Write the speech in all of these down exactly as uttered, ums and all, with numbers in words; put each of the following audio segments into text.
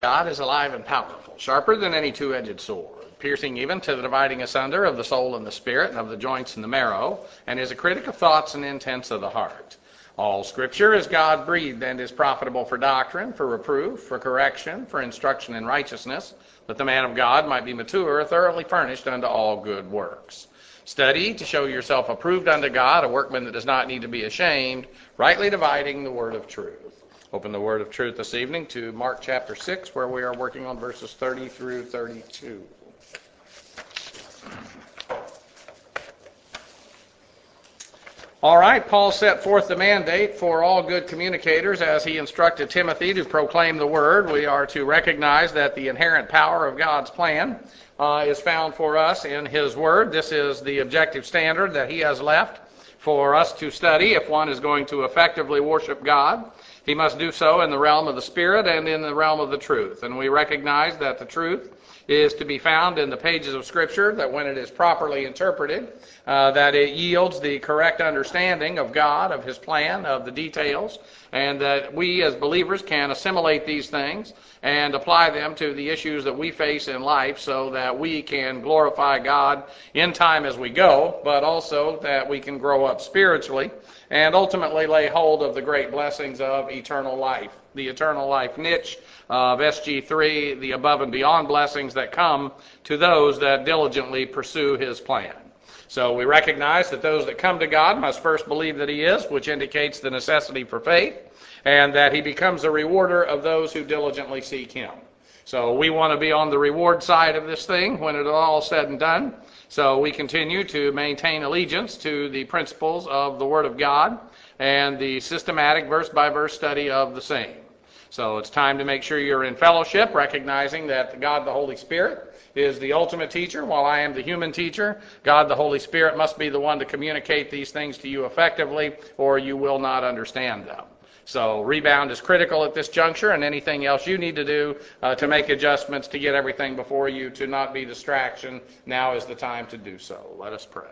God is alive and powerful, sharper than any two-edged sword, piercing even to the dividing asunder of the soul and the spirit, and of the joints and the marrow, and is a critic of thoughts and intents of the heart. All Scripture is God-breathed and is profitable for doctrine, for reproof, for correction, for instruction in righteousness, that the man of God might be mature, thoroughly furnished unto all good works. Study to show yourself approved unto God, a workman that does not need to be ashamed, rightly dividing the word of truth. Open the word of truth this evening to Mark chapter six, where we are working on verses thirty through thirty-two. All right, Paul set forth the mandate for all good communicators as he instructed Timothy to proclaim the word. We are to recognize that the inherent power of God's plan uh, is found for us in his word. This is the objective standard that he has left for us to study. If one is going to effectively worship God, he must do so in the realm of the Spirit and in the realm of the truth. And we recognize that the truth is to be found in the pages of Scripture, that when it is properly interpreted, uh, that it yields the correct understanding of God, of his plan, of the details, and that we as believers can assimilate these things and apply them to the issues that we face in life so that we can glorify God in time as we go, but also that we can grow up spiritually and ultimately lay hold of the great blessings of eternal life. The eternal life niche of S G three, the above and beyond blessings that come to those that diligently pursue his plan. So we recognize that those that come to God must first believe that he is, which indicates the necessity for faith, and that he becomes a rewarder of those who diligently seek him. So we want to be on the reward side of this thing when it is all said and done. So we continue to maintain allegiance to the principles of the Word of God and the systematic verse-by-verse study of the same. So it's time to make sure you're in fellowship, recognizing that God the Holy Spirit is the ultimate teacher, while I am the human teacher. God the Holy Spirit must be the one to communicate these things to you effectively, or you will not understand them. So rebound is critical at this juncture, and anything else you need to do uh, to make adjustments to get everything before you to not be distraction, now is the time to do so. Let us pray.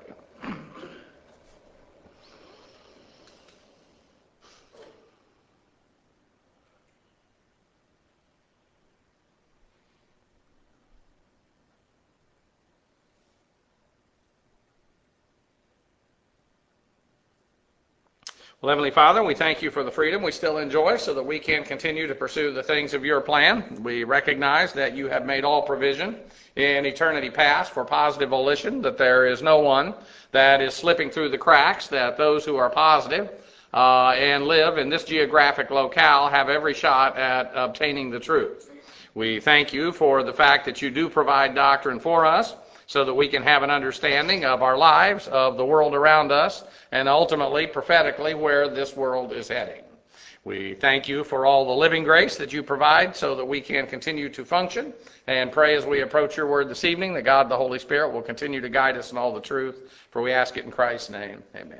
Well, Heavenly Father, we thank you for the freedom we still enjoy so that we can continue to pursue the things of your plan. We recognize that you have made all provision in eternity past for positive volition, that there is no one that is slipping through the cracks, that those who are positive uh, and live in this geographic locale have every shot at obtaining the truth. We thank you for the fact that you do provide doctrine for us, so that we can have an understanding of our lives, of the world around us, and ultimately, prophetically, where this world is heading. We thank you for all the living grace that you provide so that we can continue to function, and pray as we approach your word this evening that God the Holy Spirit will continue to guide us in all the truth, for we ask it in Christ's name. Amen.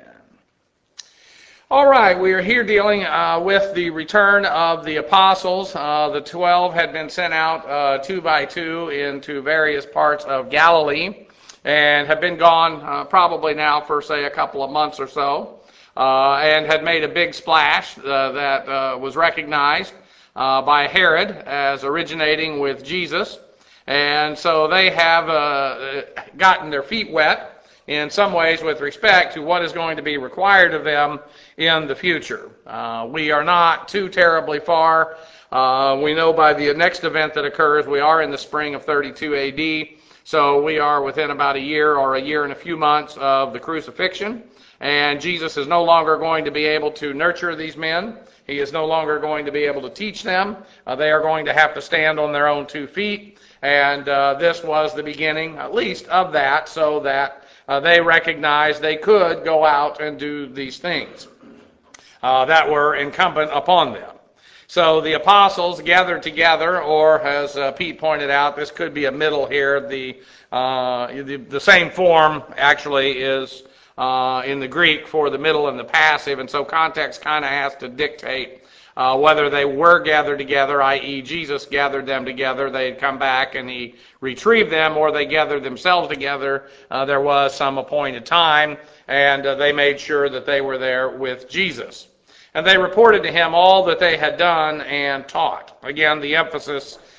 All right, we are here dealing uh, with the return of the apostles. Uh, the twelve had been sent out uh, two by two into various parts of Galilee and have been gone uh, probably now for, say, a couple of months or so, uh, and had made a big splash uh, that uh, was recognized uh, by Herod as originating with Jesus. And so they have uh, gotten their feet wet in some ways with respect to what is going to be required of them in the future. Uh, we are not too terribly far. Uh, we know by the next event that occurs, we are in the spring of thirty-two A D, so we are within about a year or a year and a few months of the crucifixion, and Jesus is no longer going to be able to nurture these men. He is no longer going to be able to teach them. Uh, they are going to have to stand on their own two feet, and uh, this was the beginning, at least, of that, so that Uh, they recognized they could go out and do these things uh, that were incumbent upon them. So the apostles gathered together, or as uh, Pete pointed out, this could be a middle here. The uh, the, the same form actually is uh, in the Greek for the middle and the passive, and so context kind of has to dictate Uh, whether they were gathered together, that is. Jesus gathered them together, they had come back and he retrieved them, or they gathered themselves together. Uh, there was some appointed time, and uh, they made sure that they were there with Jesus. And they reported to him all that they had done and taught. Again, the emphasis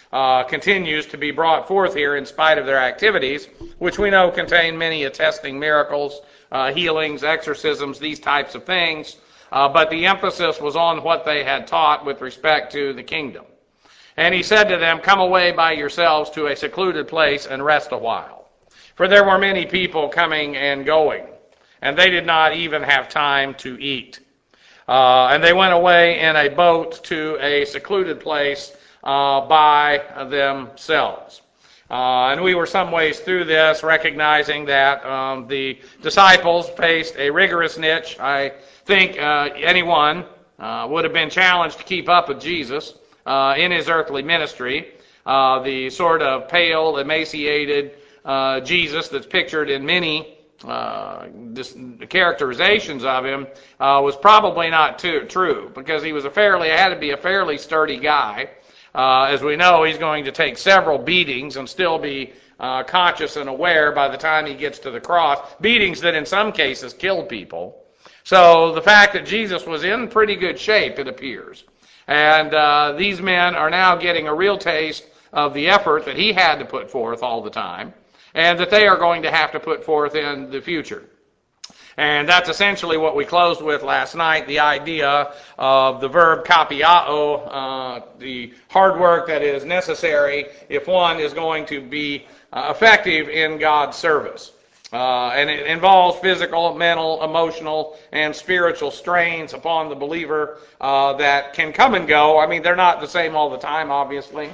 uh, continues to be brought forth here in spite of their activities, which we know contain many attesting miracles, uh, healings, exorcisms, these types of things. Uh, but the emphasis was on what they had taught with respect to the kingdom. And he said to them, "Come away by yourselves to a secluded place and rest a while." For there were many people coming and going, and they did not even have time to eat. Uh, and they went away in a boat to a secluded place uh, by themselves. Uh, and we were some ways through this, recognizing that um, the disciples faced a rigorous niche. I think uh, anyone uh, would have been challenged to keep up with Jesus uh, in his earthly ministry. Uh, the sort of pale, emaciated uh, Jesus that's pictured in many uh, this, characterizations of him uh, was probably not too, true, because he was a fairly had to be a fairly sturdy guy. Uh, as we know, he's going to take several beatings and still be uh, conscious and aware by the time he gets to the cross. Beatings that in some cases killed people. So the fact that Jesus was in pretty good shape, it appears. And uh, these men are now getting a real taste of the effort that he had to put forth all the time, and that they are going to have to put forth in the future. And that's essentially what we closed with last night, the idea of the verb kapiao, uh, the hard work that is necessary if one is going to be uh, effective in God's service. Uh, and it involves physical, mental, emotional, and spiritual strains upon the believer uh, that can come and go. I mean, they're not the same all the time, obviously,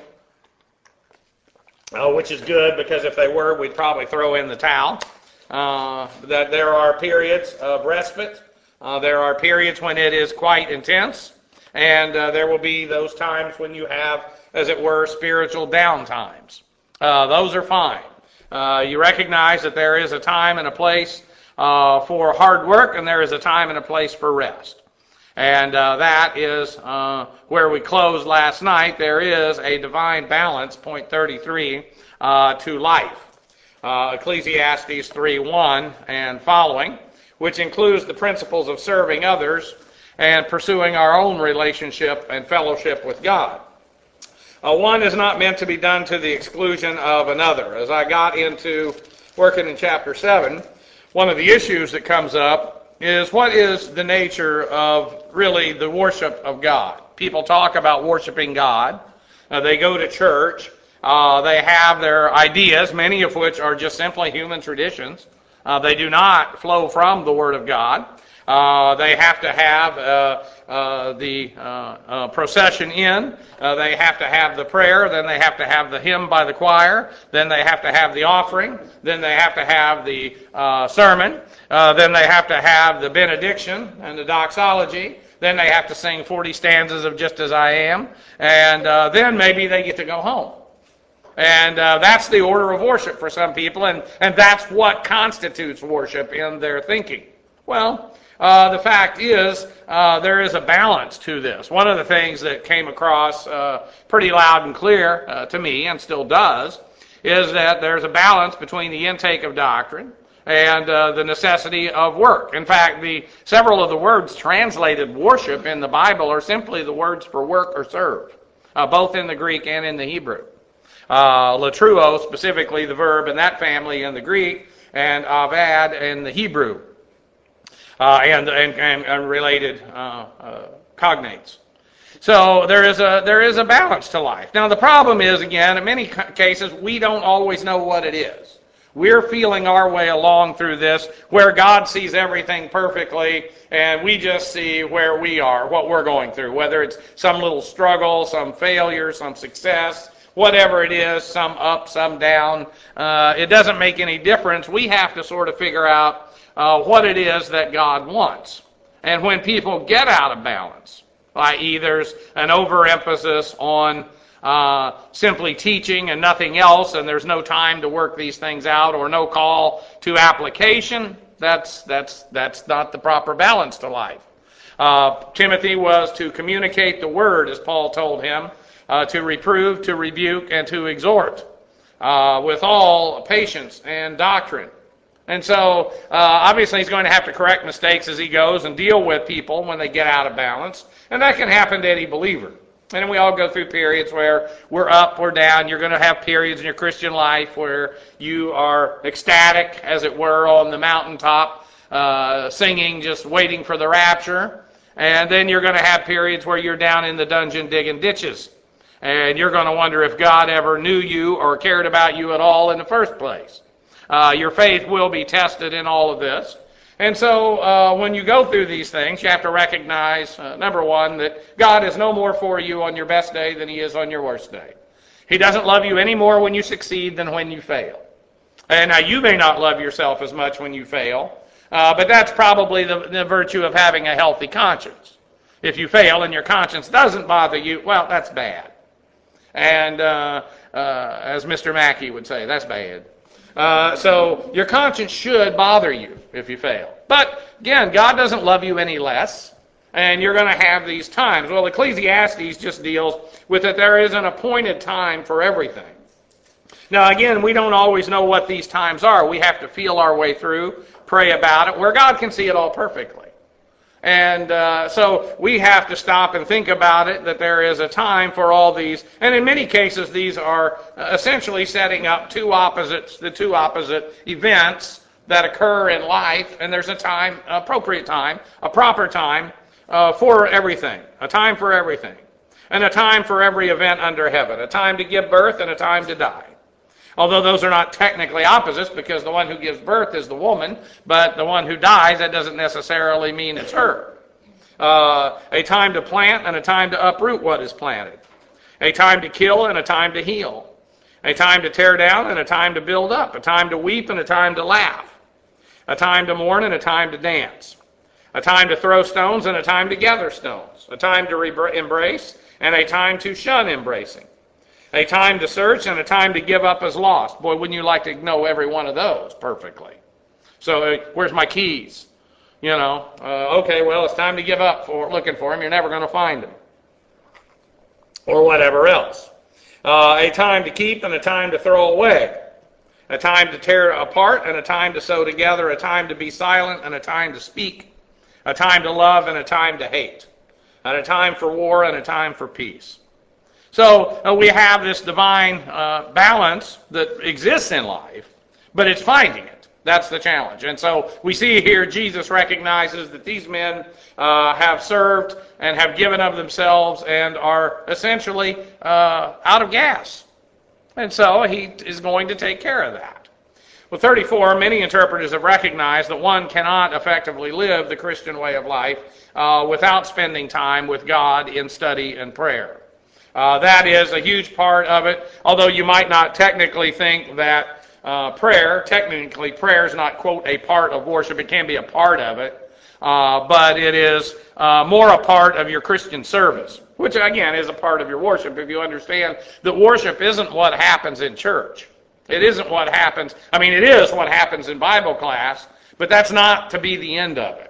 uh, which is good, because if they were, we'd probably throw in the towel. Uh, that there are periods of respite. Uh, there are periods when it is quite intense. And uh, there will be those times when you have, as it were, spiritual down times. Uh, those are fine. Uh, you recognize that there is a time and a place uh, for hard work, and there is a time and a place for rest. And uh, that is uh, where we closed last night. There is a divine balance, point thirty-three, uh, to life. Uh, Ecclesiastes three one and following, which includes the principles of serving others and pursuing our own relationship and fellowship with God. Uh, one is not meant to be done to the exclusion of another. As I got into working in chapter seven, one of the issues that comes up is what is the nature of really the worship of God. People talk about worshiping God. Uh, they go to church. Uh, they have their ideas, many of which are just simply human traditions. Uh, they do not flow from the Word of God. Uh, they have to have uh, uh, the uh, uh, procession in. Uh, they have to have the prayer. Then they have to have the hymn by the choir. Then they have to have the offering. Then they have to have the uh, sermon. Uh, then they have to have the benediction and the doxology. Then they have to sing forty stanzas of Just As I Am. And uh, then maybe they get to go home. And uh, that's the order of worship for some people, and, and that's what constitutes worship in their thinking. Well, uh, the fact is, uh, there is a balance to this. One of the things that came across uh, pretty loud and clear uh, to me, and still does, is that there's a balance between the intake of doctrine and uh, the necessity of work. In fact, the several of the words translated worship in the Bible are simply the words for work or serve, uh, both in the Greek and in the Hebrew. Uh, latruo, specifically the verb in that family in the Greek, and avad in the Hebrew, uh, and, and, and, and related uh, uh, cognates. So there is a there is a balance to life. Now the problem is, again, in many cases, we don't always know what it is. We're feeling our way along through this, where God sees everything perfectly, and we just see where we are, what we're going through, whether it's some little struggle, some failure, some success, whatever it is, some up, some down. Uh, it doesn't make any difference. We have to sort of figure out uh, what it is that God wants. And when people get out of balance, that is there's an overemphasis on uh, simply teaching and nothing else, and there's no time to work these things out, or no call to application, that's, that's, that's not the proper balance to life. Uh, Timothy was to communicate the word, as Paul told him, Uh, to reprove, to rebuke, and to exhort uh, with all patience and doctrine. And so, uh, obviously, he's going to have to correct mistakes as he goes and deal with people when they get out of balance. And that can happen to any believer. And we all go through periods where we're up, we're down. You're going to have periods in your Christian life where you are ecstatic, as it were, on the mountaintop, uh, singing, just waiting for the rapture. And then you're going to have periods where you're down in the dungeon digging ditches. And you're going to wonder if God ever knew you or cared about you at all in the first place. Uh, your faith will be tested in all of this. And so uh, when you go through these things, you have to recognize, uh, number one, that God is no more for you on your best day than he is on your worst day. He doesn't love you any more when you succeed than when you fail. And now you may not love yourself as much when you fail, uh, but that's probably the, the virtue of having a healthy conscience. If you fail and your conscience doesn't bother you, well, that's bad. And uh, uh, as Mister Mackey would say, that's bad. Uh, so your conscience should bother you if you fail. But again, God doesn't love you any less, and you're going to have these times. Well, Ecclesiastes just deals with that there is an appointed time for everything. Now, again, we don't always know what these times are. We have to feel our way through, pray about it, where God can see it all perfectly. And uh, so we have to stop and think about it, that there is a time for all these. And in many cases, these are essentially setting up two opposites, the two opposite events that occur in life. And there's a time, appropriate time, a proper time uh, for everything. A time for everything. And a time for every event under heaven. A time to give birth and a time to die. Although those are not technically opposites, because the one who gives birth is the woman, but the one who dies, that doesn't necessarily mean it's her. Uh, a time to plant and a time to uproot what is planted. A time to kill and a time to heal. A time to tear down and a time to build up. A time to weep and a time to laugh. A time to mourn and a time to dance. A time to throw stones and a time to gather stones. A time to re- embrace and a time to shun embracing. A time to search and a time to give up as lost. Boy, wouldn't you like to know every one of those perfectly? So, uh, where's my keys? You know, uh, okay, well, it's time to give up for looking for them. You're never going to find them. Or whatever else. Uh, a time to keep and a time to throw away. A time to tear apart and a time to sew together. A time to be silent and a time to speak. A time to love and a time to hate. And a time for war and a time for peace. So uh, we have this divine uh, balance that exists in life, but it's finding it. That's the challenge. And so we see here Jesus recognizes that these men uh, have served and have given of themselves and are essentially uh, out of gas. And so he is going to take care of that. Well, thirty-four, many interpreters have recognized that one cannot effectively live the Christian way of life uh, without spending time with God in study and prayer. Uh, that is a huge part of it, although you might not technically think that uh, prayer, technically prayer is not, quote, a part of worship. It can be a part of it, uh, but it is uh, more a part of your Christian service, which, again, is a part of your worship if you understand that worship isn't what happens in church. It isn't what happens. I mean, it is what happens in Bible class, but that's not to be the end of it.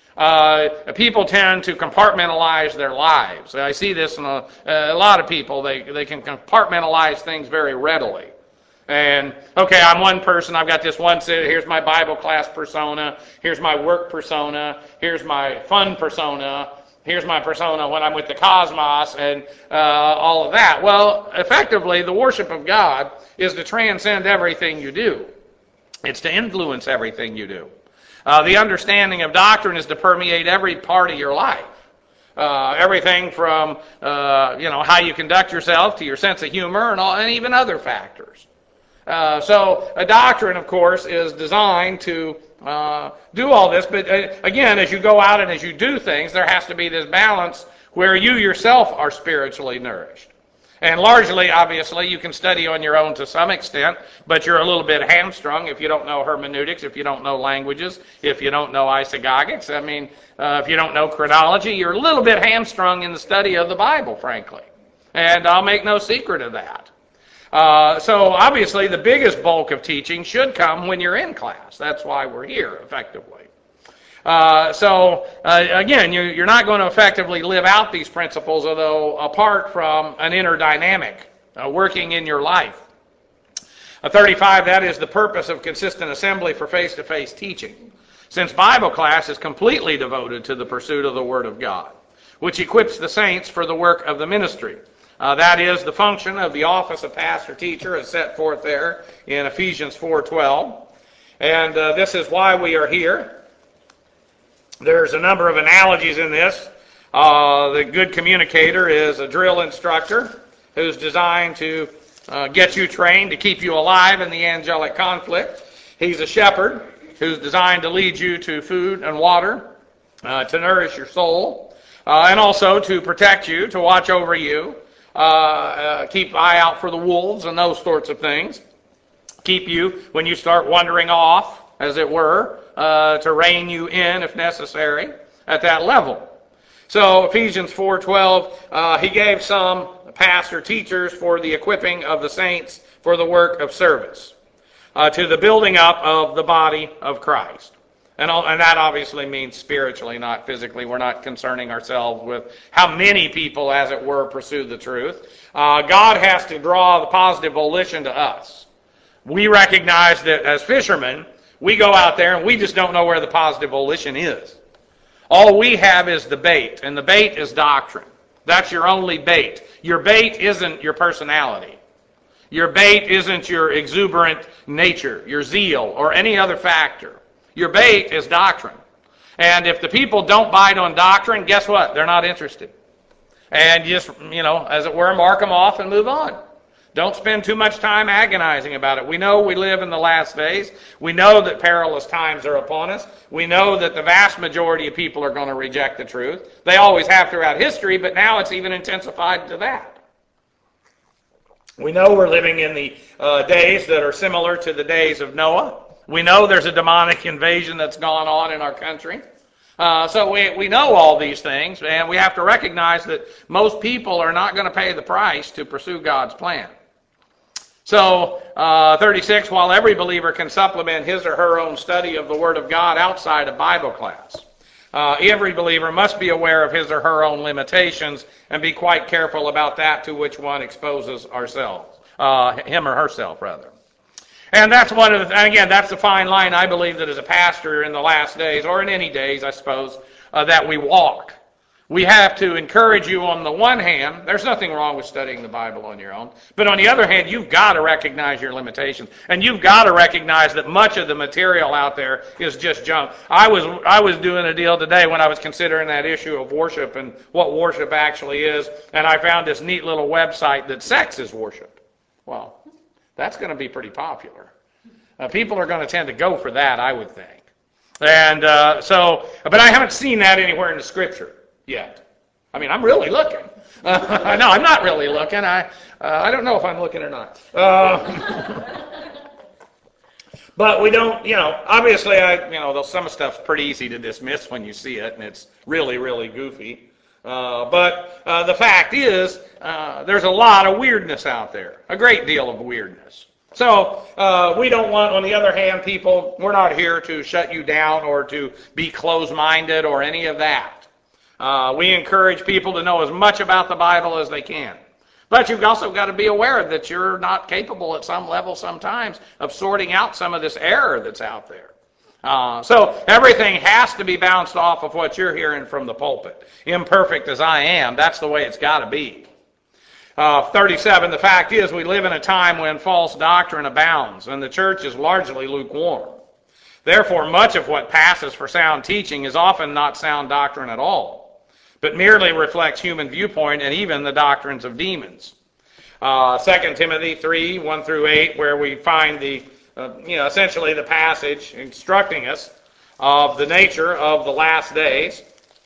Uh, people tend to compartmentalize their lives. I see this in a, a lot of people. They they can compartmentalize things very readily. And, okay, I'm one person. I've got this one city. Here's my Bible class persona. Here's my work persona. Here's my fun persona. Here's my persona when I'm with the cosmos and uh, all of that. Well, effectively, the worship of God is to transcend everything you do. It's to influence everything you do. Uh, the understanding of doctrine is to permeate every part of your life. Uh, everything from, uh, you know, how you conduct yourself to your sense of humor and, all, and even other factors. Uh, so a doctrine, of course, is designed to uh, do all this. But uh, again, as you go out and as you do things, there has to be this balance where you yourself are spiritually nourished. And largely, obviously, you can study on your own to some extent, but you're a little bit hamstrung if you don't know hermeneutics, if you don't know languages, if you don't know isagogics. I mean, uh, if you don't know chronology, you're a little bit hamstrung in the study of the Bible, frankly. And I'll make no secret of that. Uh, so, obviously, the biggest bulk of teaching should come when you're in class. That's why we're here, effectively. Uh, so, uh, again, you, you're not going to effectively live out these principles, although apart from an inner dynamic uh, working in your life. Uh, thirty-five, that is the purpose of consistent assembly for face-to-face teaching, since Bible class is completely devoted to the pursuit of the Word of God. which equips the saints for the work of the ministry. Uh, that is the function of the office of pastor teacher as set forth there in Ephesians four twelve. And uh, this is why we are here. There's a number of analogies in this. Uh, the good communicator is a drill instructor who's designed to uh, get you trained to keep you alive in the angelic conflict. He's a shepherd who's designed to lead you to food and water, uh, to nourish your soul, uh, and also to protect you, to watch over you, uh, uh, keep eye out for the wolves and those sorts of things. Keep you, when you start wandering off, as it were, uh, to rein you in if necessary at that level. So Ephesians four twelve, uh, he gave some pastor teachers for the equipping of the saints for the work of service, uh, to the building up of the body of Christ. And, all, and that obviously means spiritually, not physically. We're not concerning ourselves with how many people, as it were, pursue the truth. Uh, God has to draw the positive volition to us. We recognize that as fishermen, we go out there and we just don't know where the positive volition is. All we have is the bait, and the bait is doctrine. That's your only bait. Your bait isn't your personality. Your bait isn't your exuberant nature, your zeal, or any other factor. Your bait is doctrine. And if the people don't bite on doctrine, guess what? They're not interested. And just, you know, as it were, mark them off and move on. Don't spend too much time agonizing about it. We know we live in the last days. We know that perilous times are upon us. We know that the vast majority of people are going to reject the truth. They always have throughout history, but now it's even intensified to that. We know we're living in the uh, days that are similar to the days of Noah. We know there's a demonic invasion that's gone on in our country. Uh, so we, we know all these things, and we have to recognize that most people are not going to pay the price to pursue God's plan. So, uh, thirty-six, while every believer can supplement his or her own study of the Word of God outside of Bible class, uh, every believer must be aware of his or her own limitations and be quite careful about that to which one exposes ourselves, uh, him or herself, rather. And that's one of the, and again, that's the fine line I believe that as a pastor in the last days, or in any days, I suppose, uh, that we walk. We have to encourage you on the one hand. There's nothing wrong with studying the Bible on your own. But on the other hand, you've got to recognize your limitations. And you've got to recognize that much of the material out there is just junk. I was I was doing a deal today when I was considering that issue of worship and what worship actually is. And I found this neat little website that sex is worship. Well, that's going to be pretty popular. Uh, people are going to tend to go for that, I would think. And uh, so, but I haven't seen that anywhere in the Scripture yet. I mean, I'm really looking. Uh, no, I'm not really looking. I uh, I don't know if I'm looking or not. Uh, but we don't, you know, obviously, I, you know, some of stuff's pretty easy to dismiss when you see it, and it's really, really goofy. Uh, but uh, the fact is, uh, there's a lot of weirdness out there, a great deal of weirdness. So uh, we don't want, on the other hand, people, we're not here to shut you down or to be closed-minded or any of that. Uh, we encourage people to know as much about the Bible as they can. But you've also got to be aware that you're not capable at some level sometimes of sorting out some of this error that's out there. Uh, so everything has to be bounced off of what you're hearing from the pulpit. Imperfect as I am, that's the way it's got to be. Uh, thirty-seven, the fact is we live in a time when false doctrine abounds and the church is largely lukewarm. Therefore, much of what passes for sound teaching is often not sound doctrine at all, but merely reflects human viewpoint and even the doctrines of demons. Uh, Second Timothy three, one through eight, where we find the, uh, you know, essentially the passage instructing us of the nature of the last days.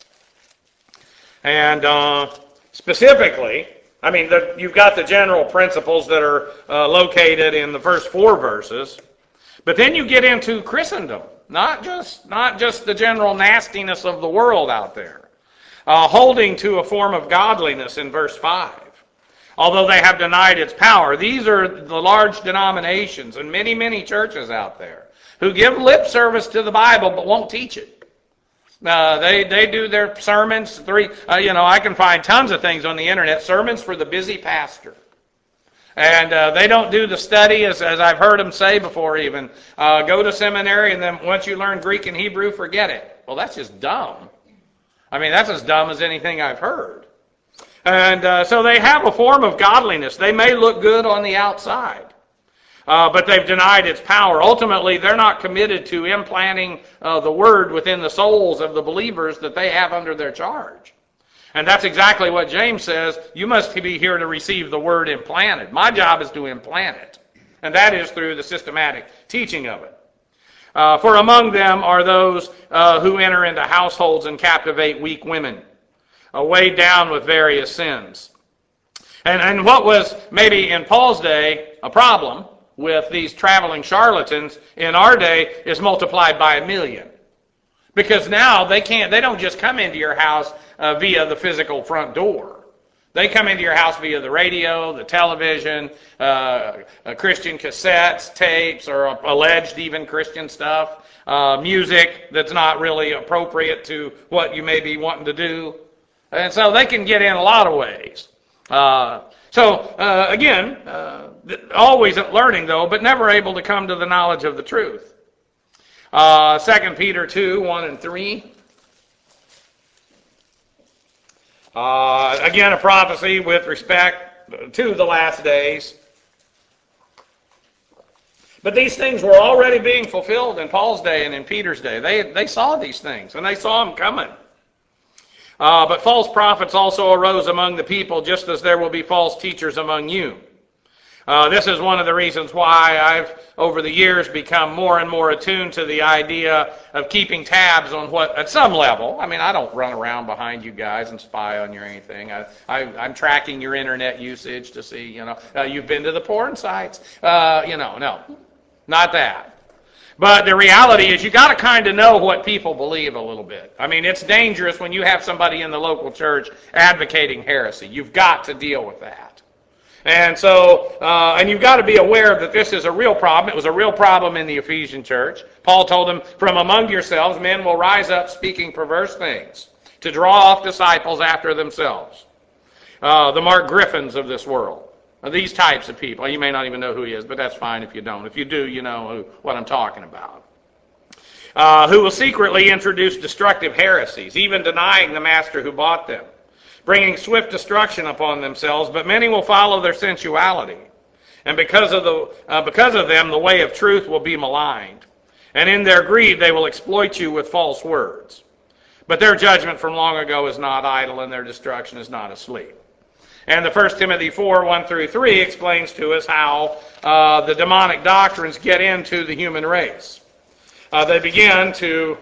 And uh, specifically, I mean, the, you've got the general principles that are uh, located in the first four verses, but then you get into Christendom, not just not just the general nastiness of the world out there, uh, holding to a form of godliness in verse five. Although they have denied its power, these are the large denominations and many, many churches out there who give lip service to the Bible but won't teach it. Uh, they they do their sermons. Three, uh, you know, I can find tons of things on the internet. Sermons for the busy pastor, and uh, they don't do the study as as I've heard them say before. Even uh, go to seminary, and then once you learn Greek and Hebrew, forget it. Well, that's just dumb. I mean, that's as dumb as anything I've heard. And uh, so they have a form of godliness. They may look good on the outside, uh, but they've denied its power. Ultimately, they're not committed to implanting uh, the word within the souls of the believers that they have under their charge. And that's exactly what James says. You must be here to receive the word implanted. My job is to implant it, and that is through the systematic teaching of it. Uh, for among them are those uh, who enter into households and captivate weak women, uh, weighed down with various sins. And, and what was maybe in Paul's day a problem with these traveling charlatans, in our day is multiplied by a million. Because now they can't, they don't just come into your house uh, via the physical front door. They come into your house via the radio, the television, uh, uh, Christian cassettes, tapes, or uh, alleged even Christian stuff, uh, music that's not really appropriate to what you may be wanting to do. And so they can get in a lot of ways. Uh, so, uh, again, uh, always learning, though, but never able to come to the knowledge of the truth. Uh, Second Peter two, one and three. Uh, again, a prophecy with respect to the last days. But these things were already being fulfilled in Paul's day and in Peter's day. They, they saw these things, and they saw them coming. Uh, but false prophets also arose among the people, just as there will be false teachers among you. Uh, this is one of the reasons why I've, over the years, become more and more attuned to the idea of keeping tabs on what, at some level, I mean, I don't run around behind you guys and spy on you or anything. I, I, I'm tracking your internet usage to see, you know, uh, you've been to the porn sites. Uh, you know, no, not that. But the reality is you got to kind of know what people believe a little bit. I mean, it's dangerous when you have somebody in the local church advocating heresy. You've got to deal with that. And so, uh, and you've got to be aware that this is a real problem. It was a real problem in the Ephesian church. Paul told them, from among yourselves, men will rise up speaking perverse things to draw off disciples after themselves. Uh, the Mark Griffins of this world. Uh, these types of people. You may not even know who he is, but that's fine if you don't. If you do, you know who, what I'm talking about. Uh, who will secretly introduce destructive heresies, even denying the master who bought them, bringing swift destruction upon themselves, but many will follow their sensuality. And because of the uh, because of them, the way of truth will be maligned. And in their greed, they will exploit you with false words. But their judgment from long ago is not idle, and their destruction is not asleep. And the First Timothy four, one through three explains to us how uh, the demonic doctrines get into the human race. Uh, they begin to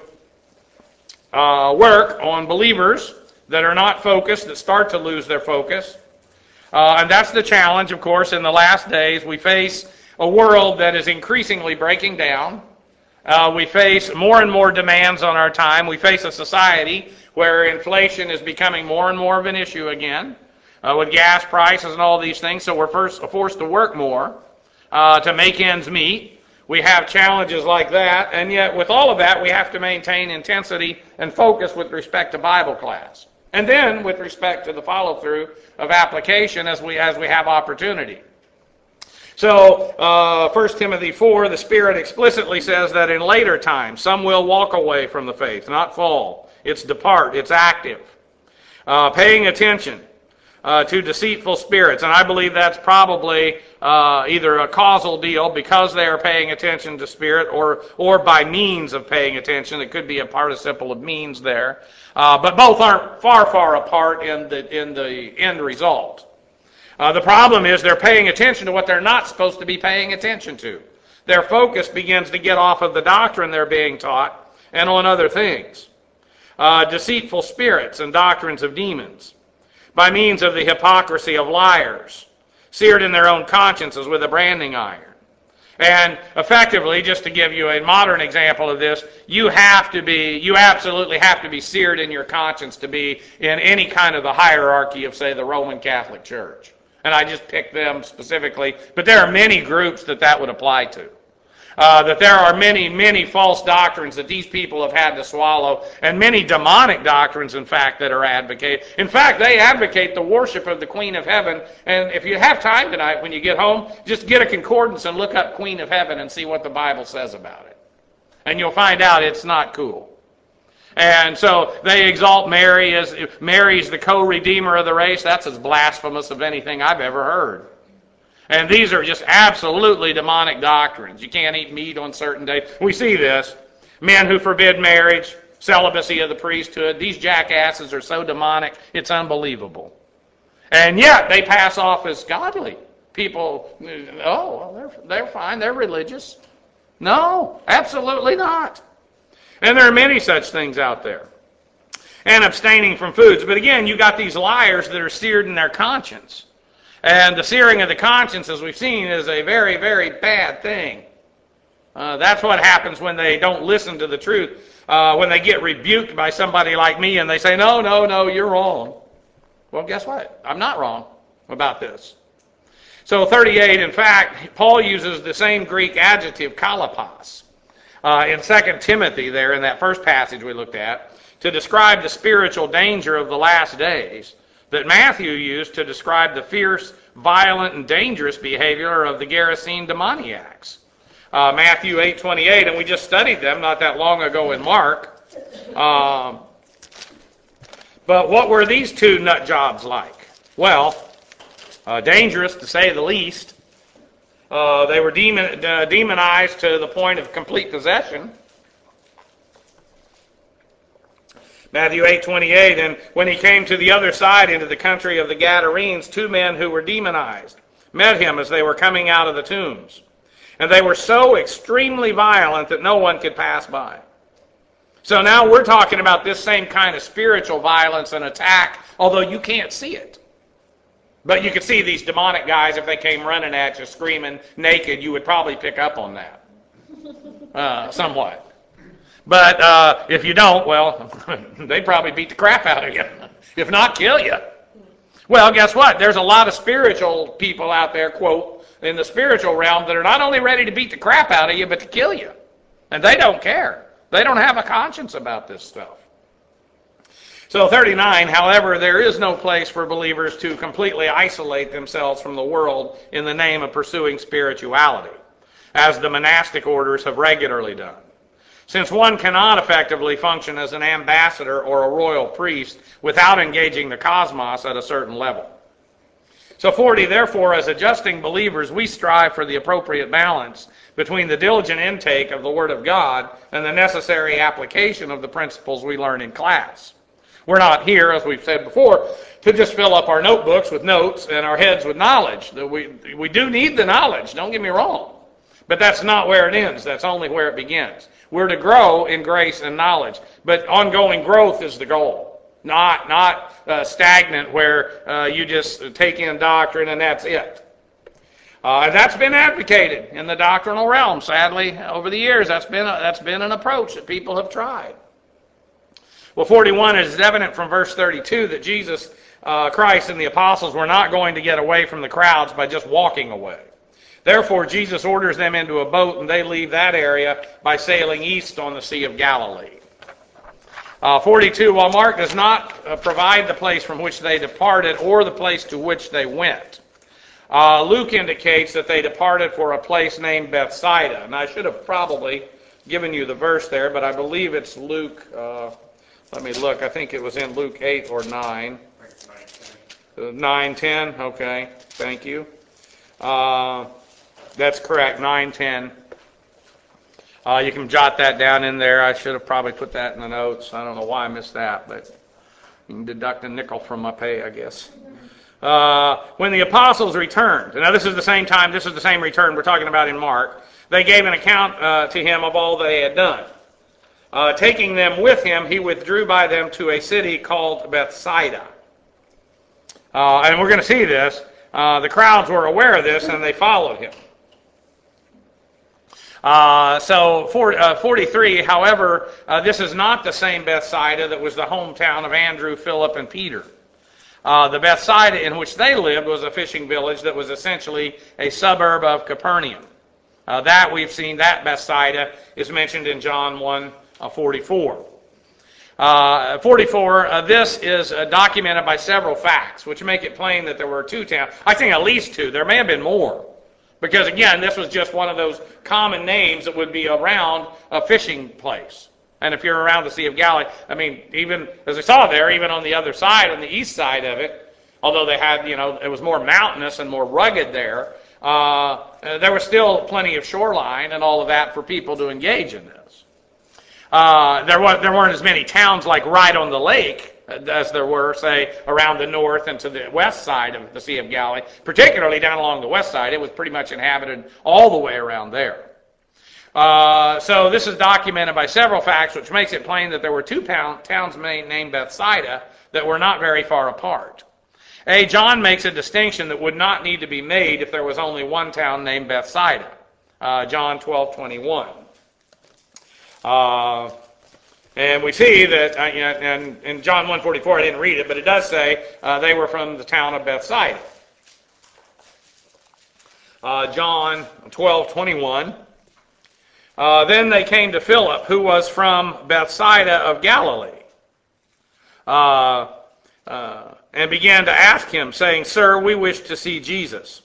uh, work on believers that are not focused, that start to lose their focus. Uh, and that's the challenge, of course, in the last days. We face a world that is increasingly breaking down. Uh, we face more and more demands on our time. We face a society where inflation is becoming more and more of an issue again, uh, with gas prices and all these things. So we're first forced to work more uh, to make ends meet. We have challenges like that, and yet with all of that, we have to maintain intensity and focus with respect to Bible class. And then with respect to the follow-through of application as we as we have opportunity. So, uh, First Timothy four, the Spirit explicitly says that in later times, some will walk away from the faith, not fall. It's depart, it's active. Uh, paying attention uh, to deceitful spirits. And I believe that's probably uh, either a causal deal because they are paying attention to spirit, or, or by means of paying attention. It could be a participle of means there. Uh, but both aren't far, far apart in the, in the end result. Uh, the problem is they're paying attention to what they're not supposed to be paying attention to. Their focus begins to get off of the doctrine they're being taught and on other things. Uh, deceitful spirits and doctrines of demons, by means of the hypocrisy of liars, seared in their own consciences with a branding iron. And effectively, just to give you a modern example of this, you have to be, you absolutely have to be seared in your conscience to be in any kind of the hierarchy of, say, the Roman Catholic Church. And I just picked them specifically, but there are many groups that that would apply to. Uh, that there are many, many false doctrines that these people have had to swallow, and many demonic doctrines, in fact, that are advocated. In fact, they advocate the worship of the Queen of Heaven, and if you have time tonight when you get home, just get a concordance and look up Queen of Heaven and see what the Bible says about it. And you'll find out it's not cool. And so they exalt Mary as Mary's the co-redeemer of the race. That's as blasphemous of anything I've ever heard. And these are just absolutely demonic doctrines. You can't eat meat on certain days. We see this. Men who forbid marriage, celibacy of the priesthood. These jackasses are so demonic, it's unbelievable. And yet they pass off as godly. People, oh, well, they're, they're fine. They're religious. No, absolutely not. And there are many such things out there. And abstaining from foods. But again, you got these liars that are seared in their conscience. And the searing of the conscience, as we've seen, is a very, very bad thing. Uh, that's what happens when they don't listen to the truth. Uh, when they get rebuked by somebody like me and they say, no, no, no, you're wrong. Well, guess what? I'm not wrong about this. So thirty-eight, in fact, Paul uses the same Greek adjective, kalapos, uh, in Second Timothy there in that first passage we looked at, to describe the spiritual danger of the last days that Matthew used to describe the fierce, violent, and dangerous behavior of the Gerasene demoniacs. Uh, Matthew eight twenty-eight, and we just studied them not that long ago in Mark. Um, but what were these two nut jobs like? Well, uh, dangerous to say the least. Uh, they were demon, uh, demonized to the point of complete possession. Matthew eight twenty-eight, and when he came to the other side into the country of the Gadarenes, two men who were demonized met him as they were coming out of the tombs. And they were so extremely violent that no one could pass by. So now we're talking about this same kind of spiritual violence and attack, although you can't see it. But you could see these demonic guys, if they came running at you, screaming naked, you would probably pick up on that. Uh, somewhat. But uh, if you don't, well, they'd probably beat the crap out of you. If not, kill you. Well, guess what? There's a lot of spiritual people out there, quote, in the spiritual realm that are not only ready to beat the crap out of you, but to kill you. And they don't care. They don't have a conscience about this stuff. So thirty-nine, however, there is no place for believers to completely isolate themselves from the world in the name of pursuing spirituality, as the monastic orders have regularly done. Since one cannot effectively function as an ambassador or a royal priest without engaging the cosmos at a certain level. So forty, therefore, as adjusting believers, we strive for the appropriate balance between the diligent intake of the Word of God and the necessary application of the principles we learn in class. We're not here, as we've said before, to just fill up our notebooks with notes and our heads with knowledge. We, we do need the knowledge, don't get me wrong. But that's not where it ends. That's only where it begins. We're to grow in grace and knowledge. But ongoing growth is the goal. Not not uh, stagnant where uh, you just take in doctrine and that's it. Uh, and that's been advocated in the doctrinal realm. Sadly, over the years, that's been a, that's been an approach that people have tried. Well, forty-one, it is evident from verse thirty-two that Jesus uh, Christ and the apostles were not going to get away from the crowds by just walking away. Therefore, Jesus orders them into a boat, and they leave that area by sailing east on the Sea of Galilee. Uh, forty-two, while Mark does not uh, provide the place from which they departed or the place to which they went, uh, Luke indicates that they departed for a place named Bethsaida. And I should have probably given you the verse there, but I believe it's Luke, uh, let me look, I think it was in Luke eight or nine. nine ten, okay, thank you. Uh, that's correct, nine ten. Uh, you can jot that down in there. I should have probably put that in the notes. I don't know why I missed that, but you can deduct a nickel from my pay, I guess. Uh, when the apostles returned, now this is the same time, this is the same return we're talking about in Mark, they gave an account uh, to him of all they had done. Uh, taking them with him, he withdrew by them to a city called Bethsaida. Uh, and we're going to see this. Uh, the crowds were aware of this, and they followed him. Uh, so for, uh, forty-three, however, uh, this is not the same Bethsaida that was the hometown of Andrew, Philip, and Peter. Uh, the Bethsaida in which they lived was a fishing village that was essentially a suburb of Capernaum. Uh, that we've seen, that Bethsaida is mentioned in John one forty-four. Uh, forty-four, uh, this is uh, documented by several facts, which make it plain that there were two towns. I think at least two. There may have been more. Because, again, this was just one of those common names that would be around a fishing place. And if you're around the Sea of Galilee, I mean, even as we saw there, even on the other side, on the east side of it, although they had, you know, it was more mountainous and more rugged there, uh, there was still plenty of shoreline and all of that for people to engage in this. Uh, there, was, there weren't as many towns like right on the lake as there were, say, around the north and to the west side of the Sea of Galilee, particularly down along the west side. It was pretty much inhabited all the way around there. Uh, so this is documented by several facts, which makes it plain that there were two pound, towns named Bethsaida that were not very far apart. A, John makes a distinction that would not need to be made if there was only one town named Bethsaida. Uh, John twelve twenty-one. Uh, and we see that, uh, and in John one forty-four, I didn't read it, but it does say uh, they were from the town of Bethsaida. Uh, John twelve twenty-one. Uh, then they came to Philip, who was from Bethsaida of Galilee, uh, uh, and began to ask him, saying, Sir, we wish to see Jesus.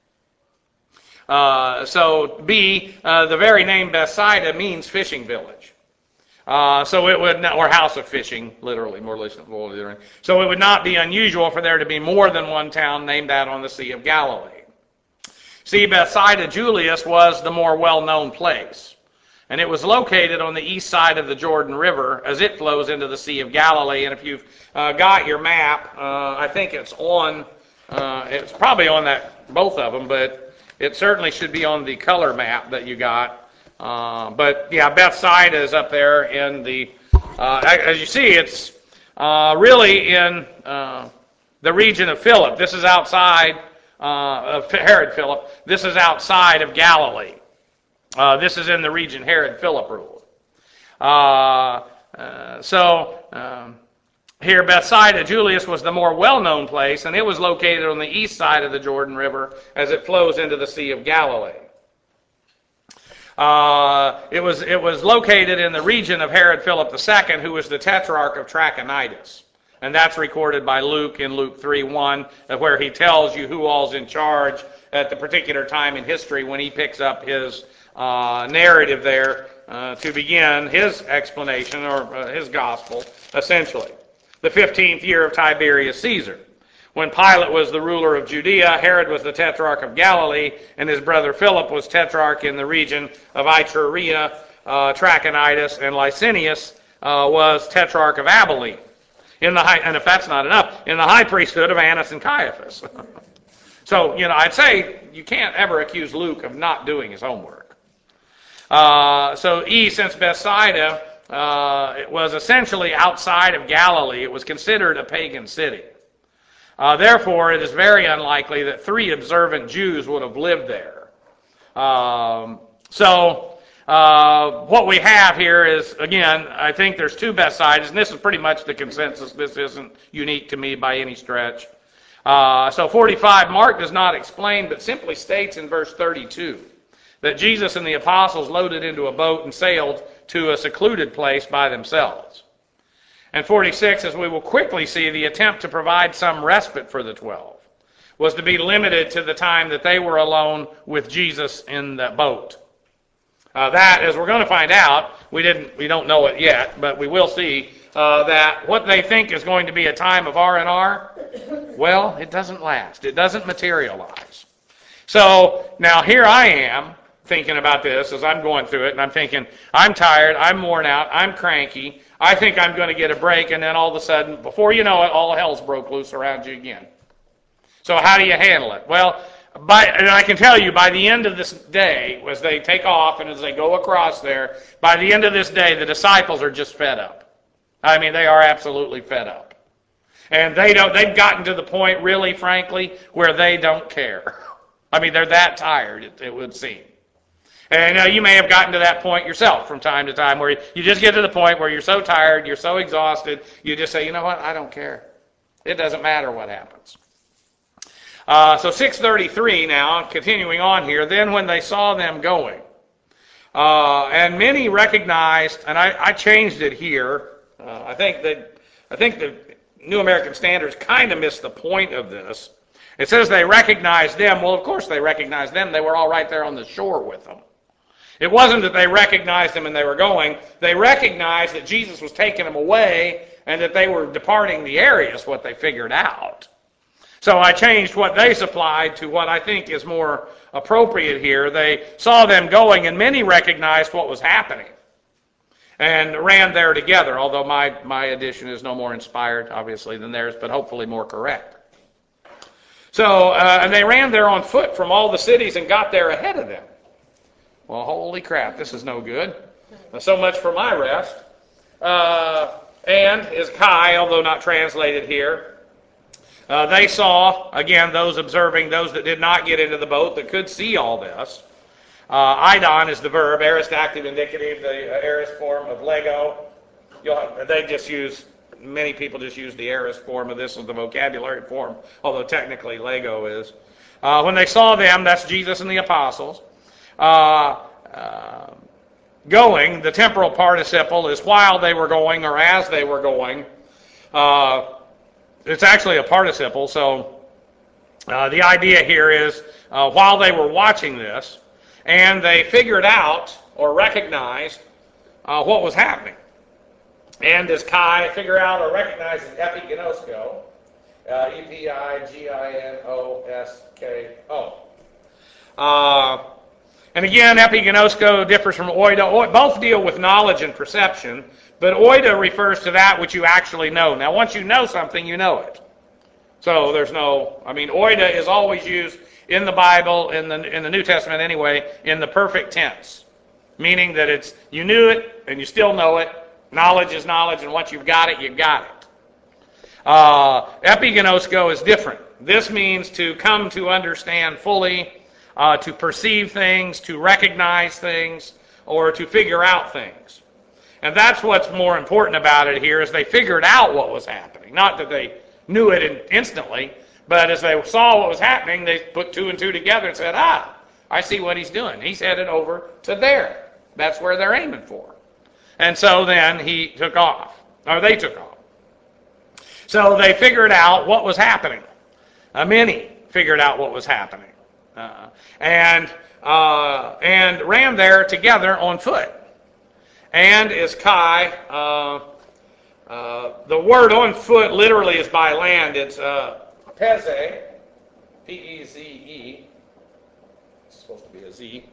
Uh, so, B, uh, the very name Bethsaida means fishing village. Uh, so it would not, or house of fishing, literally, more literally. So it would not be unusual for there to be more than one town named that on the Sea of Galilee. See, Bethsaida Julius was the more well-known place. And it was located on the east side of the Jordan River as it flows into the Sea of Galilee. And if you've uh, got your map, uh, I think it's on, uh, it's probably on that, both of them, but it certainly should be on the color map that you got. Uh, but yeah, Bethsaida is up there in the, uh, as you see, it's uh, really in uh, the region of Philip. This is outside uh, of Herod Philip. This is outside of Galilee. Uh, this is in the region Herod Philip ruled. Uh, uh, so um, here Bethsaida Julius was the more well-known place, and it was located on the east side of the Jordan River as it flows into the Sea of Galilee. Uh, it was it was located in the region of Herod Philip the Second, who was the tetrarch of Trachonitis. And that's recorded by Luke in Luke three one, where he tells you who all's in charge at the particular time in history when he picks up his uh, narrative there uh, to begin his explanation, or uh, his gospel, essentially. The fifteenth year of Tiberius Caesar. When Pilate was the ruler of Judea, Herod was the tetrarch of Galilee, and his brother Philip was tetrarch in the region of Iturea, uh, Trachonitis, and Licinius uh, was tetrarch of Abilene. In the high, and if that's not enough, in the high priesthood of Annas and Caiaphas. So, you know, I'd say you can't ever accuse Luke of not doing his homework. Uh, so, E, since Bethsaida uh, it was essentially outside of Galilee, it was considered a pagan city. Uh, therefore, it is very unlikely that three observant Jews would have lived there. Um, so, uh, what we have here is, again, I think there's two Bethsaidas, and this is pretty much the consensus. This isn't unique to me by any stretch. Uh, so, forty-five, Mark does not explain, but simply states in verse thirty-two that Jesus and the apostles loaded into a boat and sailed to a secluded place by themselves. And forty-six, as we will quickly see, the attempt to provide some respite for the twelve was to be limited to the time that they were alone with Jesus in the boat. Uh, that, as we're going to find out, we didn't, we don't know it yet, but we will see uh, that what they think is going to be a time of R and R, well, it doesn't last. It doesn't materialize. So now here I am thinking about this as I'm going through it, and I'm thinking, I'm tired, I'm worn out, I'm cranky, I think I'm going to get a break, and then all of a sudden, before you know it, all hell's broke loose around you again. So how do you handle it? Well, by, and I can tell you, by the end of this day, as they take off and as they go across there, by the end of this day, the disciples are just fed up. I mean, they are absolutely fed up. And they don't, they've gotten to the point, really, frankly, where they don't care. I mean, they're that tired, it, it would seem. And uh, you may have gotten to that point yourself from time to time, where you, you just get to the point where you're so tired, you're so exhausted, you just say, you know what, I don't care. It doesn't matter what happens. Uh, so six thirty-three now, continuing on here, then when they saw them going, uh, and many recognized, and I, I changed it here, uh, I think that I think the New American Standards kind of missed the point of this. It says they recognized them. Well, of course they recognized them. They were all right there on the shore with them. It wasn't that they recognized him and they were going. They recognized that Jesus was taking them away and that they were departing the area is what they figured out. So I changed what they supplied to what I think is more appropriate here. They saw them going, and many recognized what was happening and ran there together, although my, my edition is no more inspired, obviously, than theirs, but hopefully more correct. So, uh, and they ran there on foot from all the cities and got there ahead of them. Well, holy crap, this is no good. So much for my rest. Uh, and is Kai, although not translated here. Uh, they saw, again, those observing, those that did not get into the boat that could see all this. Uh, Idon is the verb, aorist active indicative, the uh, aorist form of lego. You'll have, they just use, many people just use the aorist form of this as the vocabulary form, although technically lego is. Uh, when they saw them, that's Jesus and the apostles, uh, uh, going, the temporal participle is while they were going or as they were going. Uh, it's actually a participle, so uh, the idea here is uh, while they were watching this, and they figured out or recognized uh, what was happening. And as Kai, figure out or recognize as epiginosko, uh, E P I G I N O S K O. Uh, and again, epiginosko differs from oida. Both deal with knowledge and perception, but oida refers to that which you actually know. Now, once you know something, you know it. So there's no, I mean, oida is always used in the Bible, in the in the New Testament anyway, in the perfect tense, meaning that it's you knew it and you still know it. Knowledge is knowledge, and once you've got it, you've got it. Uh, epiginosko is different. This means to come to understand fully, uh, to perceive things, to recognize things, or to figure out things. And that's what's more important about it here, is they figured out what was happening. Not that they knew it instantly, but as they saw what was happening, they put two and two together and said, ah, I see what he's doing. He's headed over to there. That's where they're aiming for. And so then he took off, or they took off. So they figured out what was happening. Uh, many figured out what was happening. Uh, and uh, and ran there together on foot. And is Kai, uh, uh, the word on foot literally is by land. It's uh, Peze, P E Z E. It's supposed to be a Z.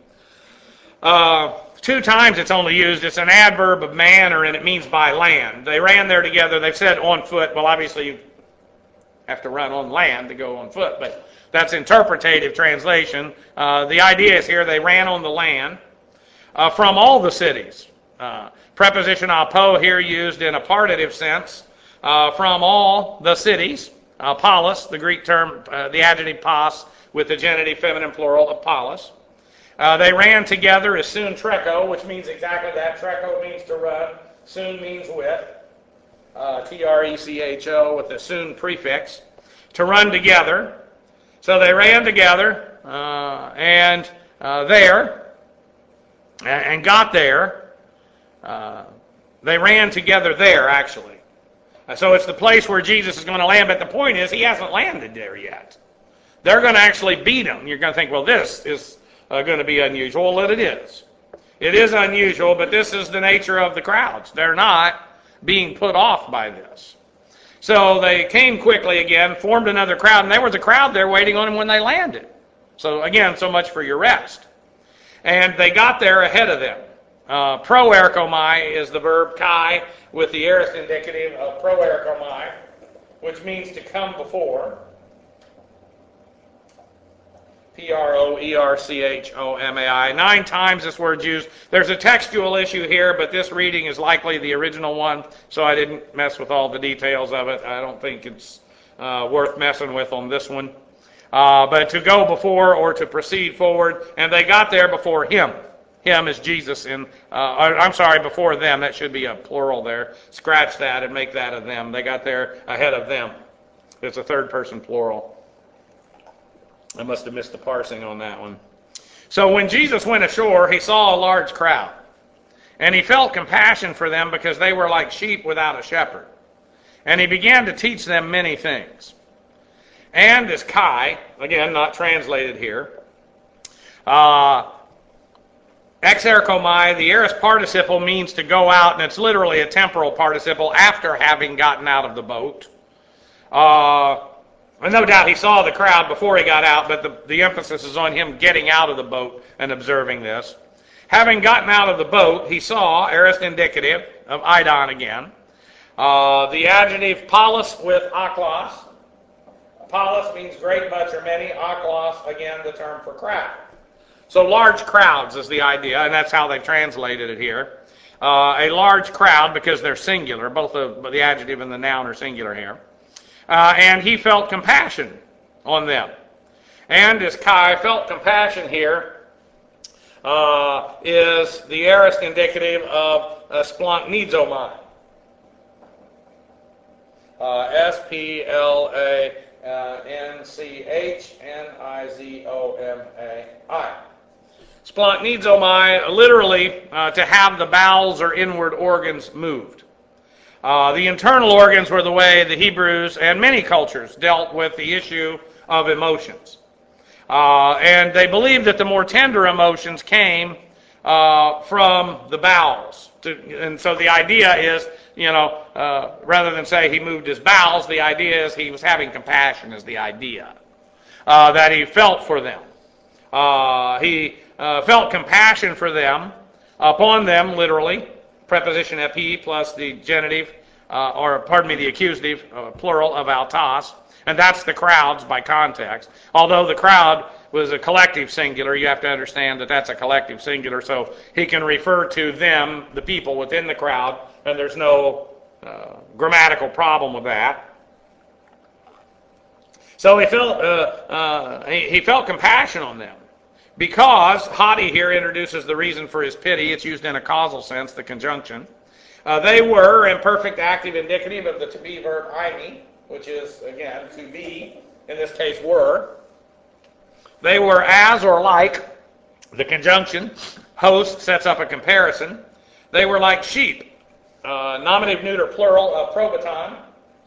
Uh, two times it's only used. It's an adverb of manner, and it means by land. They ran there together. They've said on foot. Well, obviously you have to run on land to go on foot, but that's interpretative translation. Uh, the idea is here they ran on the land uh, from all the cities. Uh, preposition apo here used in a partitive sense, uh, from all the cities. Uh, polis, the Greek term, uh, the adjective pos, with the genitive feminine plural of polis. Uh, they ran together as soon trecho, which means exactly that. Trecho means to run. Soon means with. Uh, T R E C H O with the soon prefix. To run together. So they ran together uh, and uh, there and, and got there. Uh, they ran together there, actually. So it's the place where Jesus is going to land, but the point is he hasn't landed there yet. They're going to actually beat him. You're going to think, well, this is uh, going to be unusual. Well, it is. It is unusual, but this is the nature of the crowds. They're not being put off by this. So they came quickly again, formed another crowd, and there was a crowd there waiting on him when they landed. So again, so much for your rest. And they got there ahead of them. Uh, proerchomai is the verb kai with the aorist indicative of proerchomai, which means to come before. P R O E R C H O M A I. Nine times this word's used. There's a textual issue here, but this reading is likely the original one, so I didn't mess with all the details of it. I don't think it's uh, worth messing with on this one. Uh, but to go before or to proceed forward, and they got there before him. Him is Jesus in, uh, I'm sorry, before them. That should be a plural there. Scratch that and make that a them. They got there ahead of them. It's a third person plural. I must have missed the parsing on that one. So when Jesus went ashore, he saw a large crowd. And he felt compassion for them because they were like sheep without a shepherd. And he began to teach them many things. And as Kai, again, not translated here, uh, Exerchomai, the aorist participle, means to go out, and it's literally a temporal participle after having gotten out of the boat. Uh, and no doubt he saw the crowd before he got out, but the, the emphasis is on him getting out of the boat and observing this. Having gotten out of the boat, he saw, aorist indicative of eidon again, uh, the adjective polis with aklos. Polis means great, much, or many. Aklos, again, the term for crowd. So large crowds is the idea, and that's how they've translated it here. Uh, a large crowd, because they're singular. Both the, the adjective and the noun are singular here. Uh, and he felt compassion on them. And as Kai felt compassion here, uh, is the aorist indicative of uh, splonchnidzomai. Uh, S P L A N C H N I Z O M A I. Splonchnidzomai, literally, uh, to have the bowels or inward organs moved. Uh, the internal organs were the way the Hebrews and many cultures dealt with the issue of emotions. Uh, and they believed that the more tender emotions came uh, from the bowels. To, and so the idea is, you know, uh, rather than say he moved his bowels, the idea is he was having compassion is the idea. Uh, that he felt for them. Uh, he uh, felt compassion for them, upon them, literally, preposition epi plus the genitive, uh, or pardon me, the accusative, uh, plural of autos, and that's the crowds by context. Although the crowd was a collective singular, you have to understand that that's a collective singular, so he can refer to them, the people within the crowd, and there's no uh, grammatical problem with that. So he felt, uh, uh, he, he felt compassion on them. Because haughty here introduces the reason for his pity. It's used in a causal sense, the conjunction. Uh, they were imperfect active indicative of the to be verb eimi, which is, again, to be, in this case, were. They were as or like, the conjunction. Host sets up a comparison. They were like sheep. Uh, nominative neuter plural of probaton.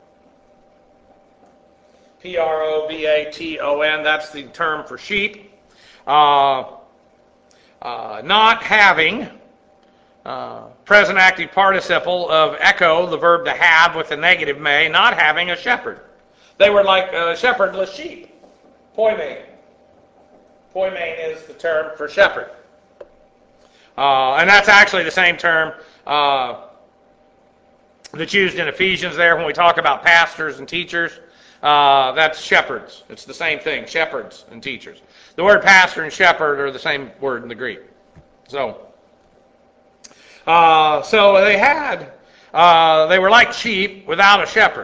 P R O B A T O N, that's the term for sheep. Uh, uh, not having, uh, present active participle of echo, the verb to have with the negative may, not having a shepherd. They were like uh, shepherdless sheep. Poimen. Poimen is the term for shepherd. Uh, and that's actually the same term uh, that's used in Ephesians there when we talk about pastors and teachers. Uh, that's shepherds. It's the same thing, shepherds and teachers. The word pastor and shepherd are the same word in the Greek. So, uh, so they had, uh, they were like sheep without a shepherd.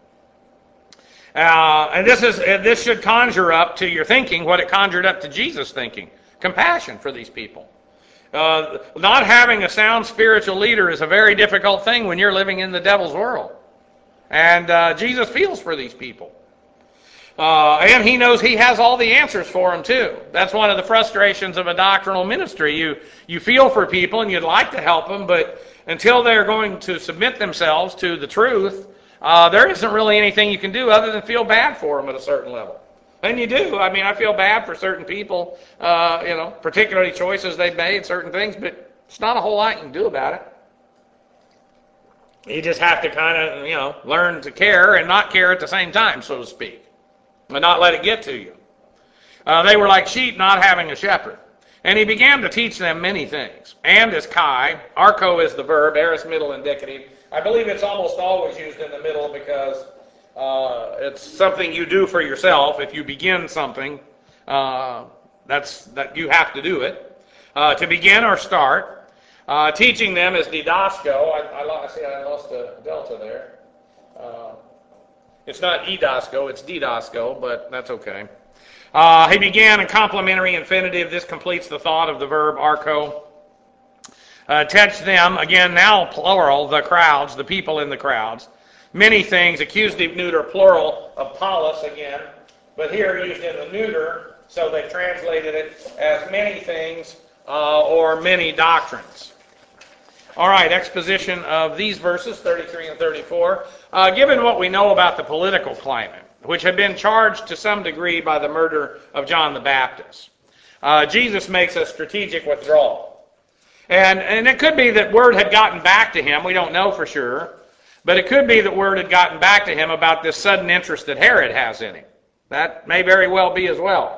Uh, and this is this should conjure up to your thinking what it conjured up to Jesus' thinking: compassion for these people. Uh, not having a sound spiritual leader is a very difficult thing when you're living in the devil's world. And uh, Jesus feels for these people. Uh, and he knows he has all the answers for them, too. That's one of the frustrations of a doctrinal ministry. You, you feel for people and you'd like to help them, but until they're going to submit themselves to the truth, uh, there isn't really anything you can do other than feel bad for them at a certain level. And you do. I mean, I feel bad for certain people, uh, you know, particularly choices they've made, certain things, but it's not a whole lot you can do about it. You just have to kind of, you know, learn to care and not care at the same time, so to speak, and not let it get to you. Uh, they were like sheep not having a shepherd. And he began to teach them many things. And as Kai, archo is the verb, aorist middle indicative. I believe it's almost always used in the middle because uh, it's something you do for yourself. If you begin something, uh, that's that you have to do it. Uh, to begin or start. Uh, teaching them is didasco. I, I, I see I lost a delta there. Uh, it's not edasco, it's didasco, but that's okay. Uh, he began a complementary infinitive. This completes the thought of the verb archo. Uh, teach them, again, now plural, the crowds, the people in the crowds. Many things, accusative neuter plural of polis again, but here used in the neuter, so they translated it as many things uh, or many doctrines. All right, exposition of these verses, thirty-three and thirty-four. Uh, given what we know about the political climate, which had been charged to some degree by the murder of John the Baptist, uh, Jesus makes a strategic withdrawal. And, and it could be that word had gotten back to him. We don't know for sure. But it could be that word had gotten back to him about this sudden interest that Herod has in him. That may very well be as well.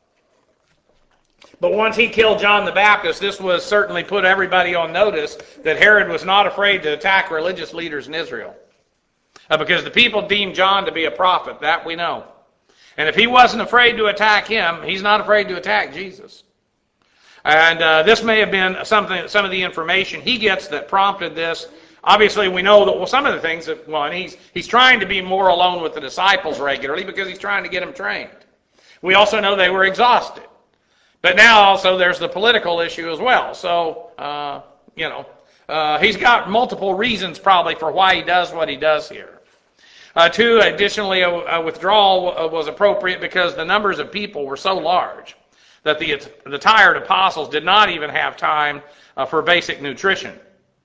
But once he killed John the Baptist, this was certainly put everybody on notice that Herod was not afraid to attack religious leaders in Israel. Uh, because the people deemed John to be a prophet, that we know. And if he wasn't afraid to attack him, he's not afraid to attack Jesus. And uh, this may have been something, some of the information he gets that prompted this. Obviously, we know that, well, some of the things that, one, he's, he's trying to be more alone with the disciples regularly because he's trying to get them trained. We also know they were exhausted. But now also there's the political issue as well. So, uh, you know, uh, he's got multiple reasons probably for why he does what he does here. Uh, two, additionally, a, a withdrawal was appropriate because the numbers of people were so large that the, the tired apostles did not even have time uh, for basic nutrition.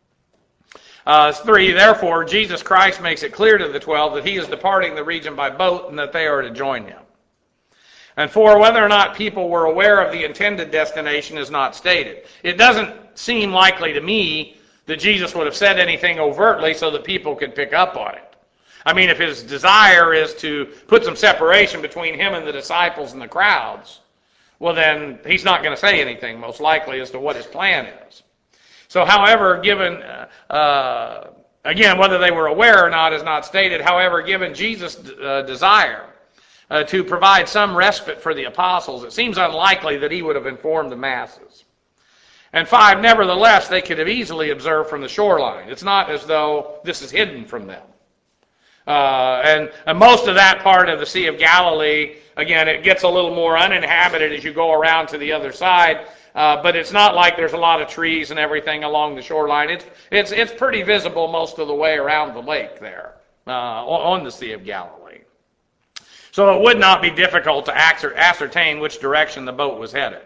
Uh, three, therefore, Jesus Christ makes it clear to the twelve that he is departing the region by boat and that they are to join him. And four, whether or not people were aware of the intended destination is not stated. It doesn't seem likely to me that Jesus would have said anything overtly so that people could pick up on it. I mean, if his desire is to put some separation between him and the disciples and the crowds, well then he's not going to say anything most likely as to what his plan is. So however, given, uh, uh, again, whether they were aware or not is not stated. However, given Jesus' uh, desire uh, to provide some respite for the apostles, it seems unlikely that he would have informed the masses. And five, nevertheless, they could have easily observed from the shoreline. It's not as though this is hidden from them. Uh, and, and most of that part of the Sea of Galilee, again, it gets a little more uninhabited as you go around to the other side. Uh, but it's not like there's a lot of trees and everything along the shoreline. It's it's it's pretty visible most of the way around the lake there uh, on the Sea of Galilee. So it would not be difficult to ascertain which direction the boat was headed.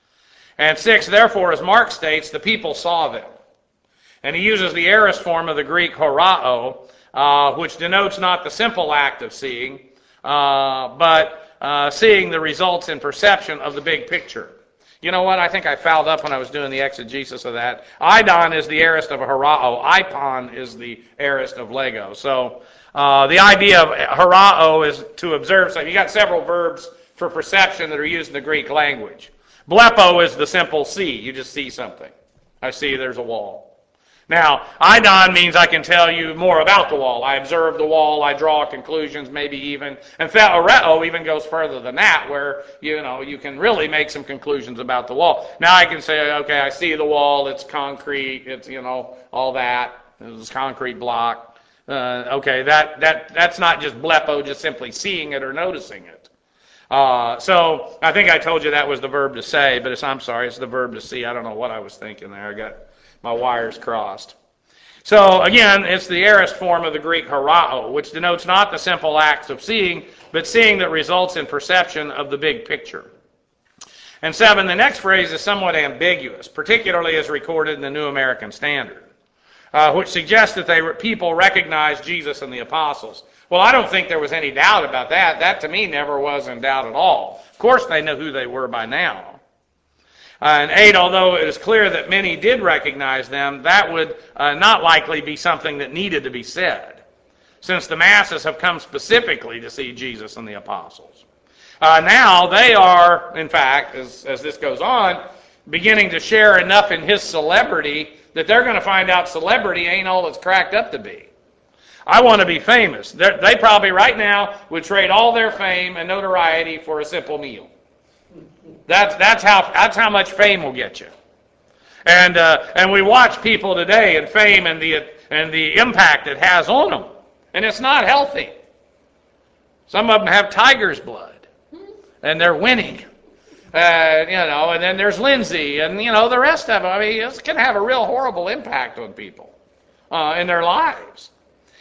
And six, therefore, as Mark states, the people saw them. And he uses the aorist form of the Greek horao, uh, which denotes not the simple act of seeing, uh, but uh, seeing the results in perception of the big picture. You know what? I think I fouled up when I was doing the exegesis of that. Eidon is the aorist of horao. Ipon is the aorist of lego. So uh, the idea of horao is to observe something. You got several verbs for perception that are used in the Greek language. Blepo is the simple see. You just see something. I see there's a wall. Now, eidon means I can tell you more about the wall. I observe the wall, I draw conclusions, maybe even. And theoreo even goes further than that, where, you know, you can really make some conclusions about the wall. Now I can say, okay, I see the wall, it's concrete, it's, you know, all that. It's a concrete block. Uh, okay, that, that that's not just blepo, just simply seeing it or noticing it. Uh, so I think I told you that was the verb to say, but it's, I'm sorry, it's the verb to see. I don't know what I was thinking there. I got my wires crossed. So again, it's the aorist form of the Greek horao, which denotes not the simple acts of seeing, but seeing that results in perception of the big picture. And seven, the next phrase is somewhat ambiguous, particularly as recorded in the New American Standard, uh, which suggests that they people recognized Jesus and the apostles. Well, I don't think there was any doubt about that. That to me never was in doubt at all. Of course they knew who they were by now. Uh, and eight, although it is clear that many did recognize them, that would uh, not likely be something that needed to be said, since the masses have come specifically to see Jesus and the apostles. Uh, now they are, in fact, as, as this goes on, beginning to share enough in his celebrity that they're going to find out celebrity ain't all it's cracked up to be. I want to be famous. They're, they probably right now would trade all their fame and notoriety for a simple meal. That's that's how that's how much fame will get you, and uh, and we watch people today and fame and the and the impact it has on them, and it's not healthy. Some of them have tiger's blood, and they're winning, uh, you know. And then there's Lindsay, and you know the rest of them. I mean, it can have a real horrible impact on people uh, in their lives.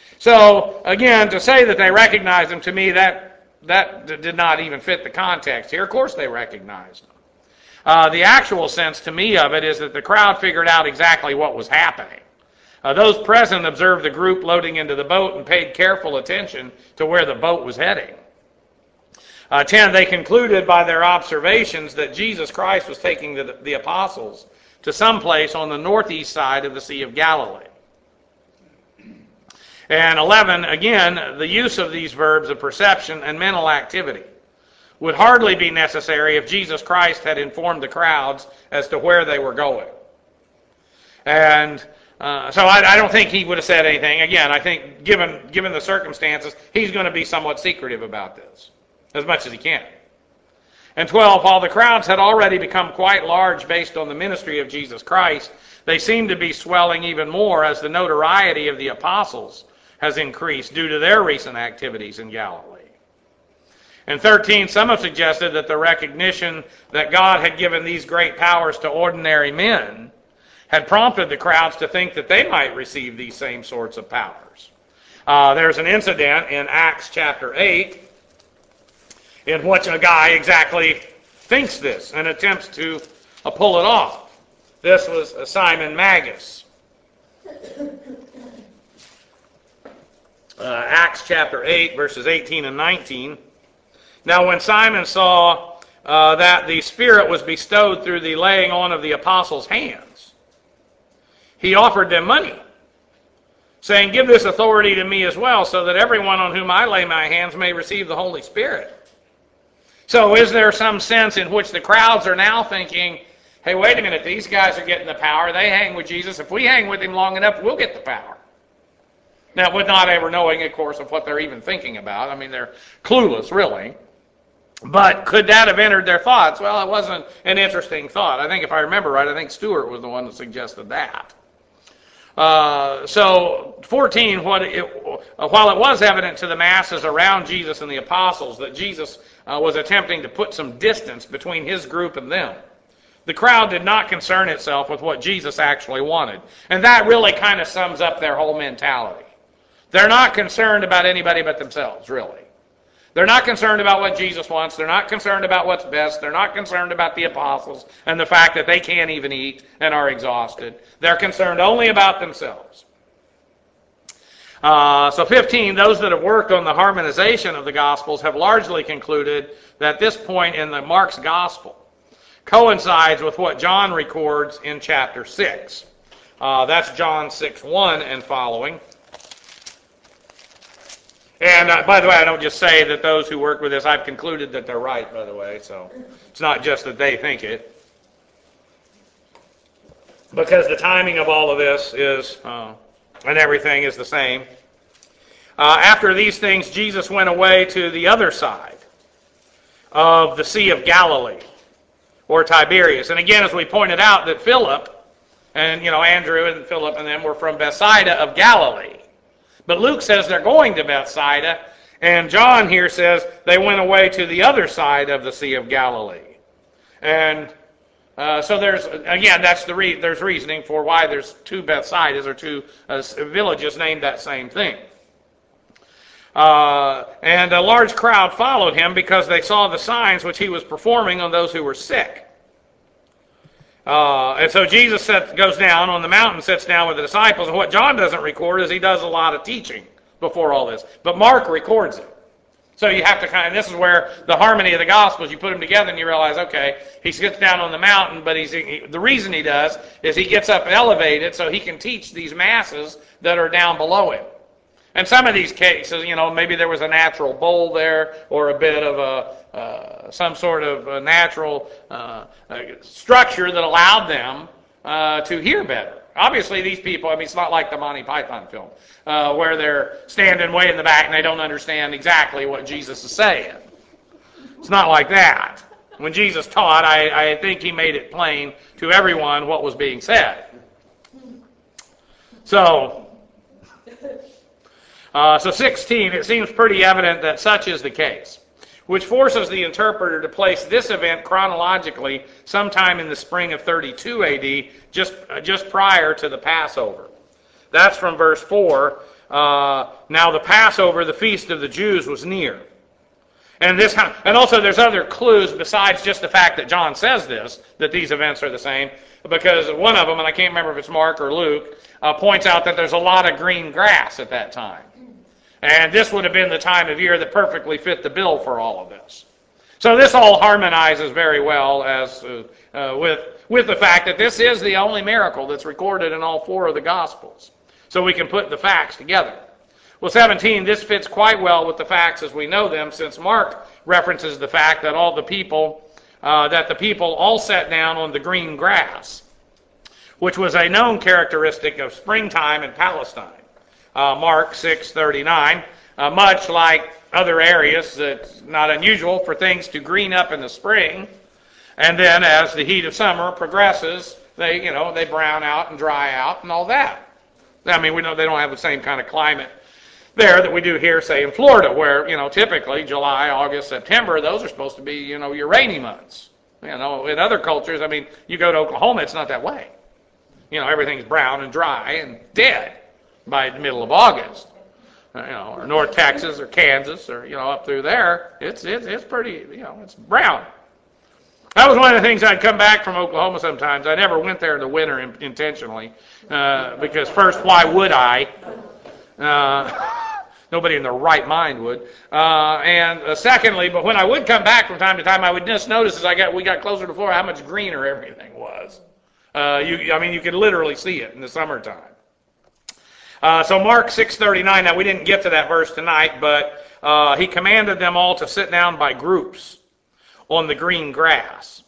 So again, to say that they recognize them, to me that. That did not even fit the context here. Of course they recognized him. Uh, the actual sense to me of it is that the crowd figured out exactly what was happening. Uh, those present observed the group loading into the boat and paid careful attention to where the boat was heading. Uh, ten, they concluded by their observations that Jesus Christ was taking the, the apostles to some place on the northeast side of the Sea of Galilee. And eleven, again, the use of these verbs of perception and mental activity would hardly be necessary if Jesus Christ had informed the crowds as to where they were going. And uh, so I, I don't think he would have said anything. Again, I think given given the circumstances, he's going to be somewhat secretive about this, as much as he can. And twelve, while the crowds had already become quite large based on the ministry of Jesus Christ, they seem to be swelling even more as the notoriety of the apostles has increased due to their recent activities in Galilee. And thirteen, some have suggested that the recognition that God had given these great powers to ordinary men had prompted the crowds to think that they might receive these same sorts of powers. Uh, there's an incident in Acts chapter eight in which a guy exactly thinks this and attempts to uh, pull it off. This was uh, Simon Magus. Uh, Acts chapter eight, verses eighteen and nineteen. Now when Simon saw uh, that the Spirit was bestowed through the laying on of the apostles' hands, he offered them money, saying, "Give this authority to me as well, so that everyone on whom I lay my hands may receive the Holy Spirit." So is there some sense in which the crowds are now thinking, hey, wait a minute, these guys are getting the power, they hang with Jesus, if we hang with him long enough, we'll get the power. Now, with not ever knowing, of course, of what they're even thinking about. I mean, they're clueless, really. But could that have entered their thoughts? Well, it wasn't an interesting thought. I think if I remember right, I think Stewart was the one that suggested that. Uh, so, fourteen, what it, uh, while it was evident to the masses around Jesus and the apostles that Jesus uh, was attempting to put some distance between his group and them, the crowd did not concern itself with what Jesus actually wanted. And that really kind of sums up their whole mentality. They're not concerned about anybody but themselves, really. They're not concerned about what Jesus wants. They're not concerned about what's best. They're not concerned about the apostles and the fact that they can't even eat and are exhausted. They're concerned only about themselves. Uh, so fifteen, those that have worked on the harmonization of the Gospels have largely concluded that this point in the Mark's Gospel coincides with what John records in chapter six. Uh, that's John six one and following. And uh, by the way, I don't just say that those who work with this, I've concluded that they're right, by the way, so it's not just that they think it. Because the timing of all of this is, uh, and everything is the same. Uh, after these things, Jesus went away to the other side of the Sea of Galilee, or Tiberias. And again, as we pointed out, that Philip, and you know, Andrew and Philip and them were from Bethsaida of Galilee. But Luke says they're going to Bethsaida, and John here says they went away to the other side of the Sea of Galilee. And uh, so there's, again, that's the re- there's reasoning for why there's two Bethsaidas or two uh, villages named that same thing. Uh, and a large crowd followed him because they saw the signs which he was performing on those who were sick. Uh, and so Jesus sets, goes down on the mountain, sits down with the disciples, and what John doesn't record is he does a lot of teaching before all this. But Mark records it. So you have to kind of, this is where the harmony of the Gospels, you put them together and you realize, okay, he sits down on the mountain, but he's he, the reason he does is he gets up elevated so he can teach these masses that are down below him. And some of these cases, you know, maybe there was a natural bowl there or a bit of a uh, some sort of a natural uh, uh, structure that allowed them uh, to hear better. Obviously, these people, I mean, it's not like the Monty Python film uh, where they're standing way in the back and they don't understand exactly what Jesus is saying. It's not like that. When Jesus taught, I, I think he made it plain to everyone what was being said. So... Uh, so sixteen, it seems pretty evident that such is the case, which forces the interpreter to place this event chronologically sometime in the spring of thirty-two A D, just, uh, just prior to the Passover. That's from verse four. Uh, now the Passover, the feast of the Jews, was near. And this, and also there's other clues besides just the fact that John says this, that these events are the same, because one of them, and I can't remember if it's Mark or Luke, uh, points out that there's a lot of green grass at that time. And this would have been the time of year that perfectly fit the bill for all of this. So this all harmonizes very well as uh, uh, with, with the fact that this is the only miracle that's recorded in all four of the Gospels. So we can put the facts together. Well, seventeen, this fits quite well with the facts as we know them, since Mark references the fact that all the people, uh, that the people all sat down on the green grass, which was a known characteristic of springtime in Palestine. Uh, Mark six thirty-nine, uh, much like other areas, it's not unusual for things to green up in the spring, and then as the heat of summer progresses, they, you know, they brown out and dry out and all that. I mean, we know they don't have the same kind of climate there that we do here, say, in Florida, where, you know, typically July, August, September, those are supposed to be, you know, your rainy months. You know, in other cultures, I mean, you go to Oklahoma, it's not that way. You know, everything's brown and dry and dead by the middle of August. You know, or North Texas or Kansas or, you know, up through there, it's, it's, it's pretty, you know, it's brown. That was one of the things. I'd come back from Oklahoma sometimes. I never went there in the winter in, intentionally uh, because first, why would I? Uh, nobody in their right mind would. Uh, and uh, secondly, but when I would come back from time to time, I would just notice as I got we got closer to Florida how much greener everything was. Uh, you, I mean, you could literally see it in the summertime. Uh, so Mark six thirty-nine. Now we didn't get to that verse tonight, but uh, he commanded them all to sit down by groups on the green grass.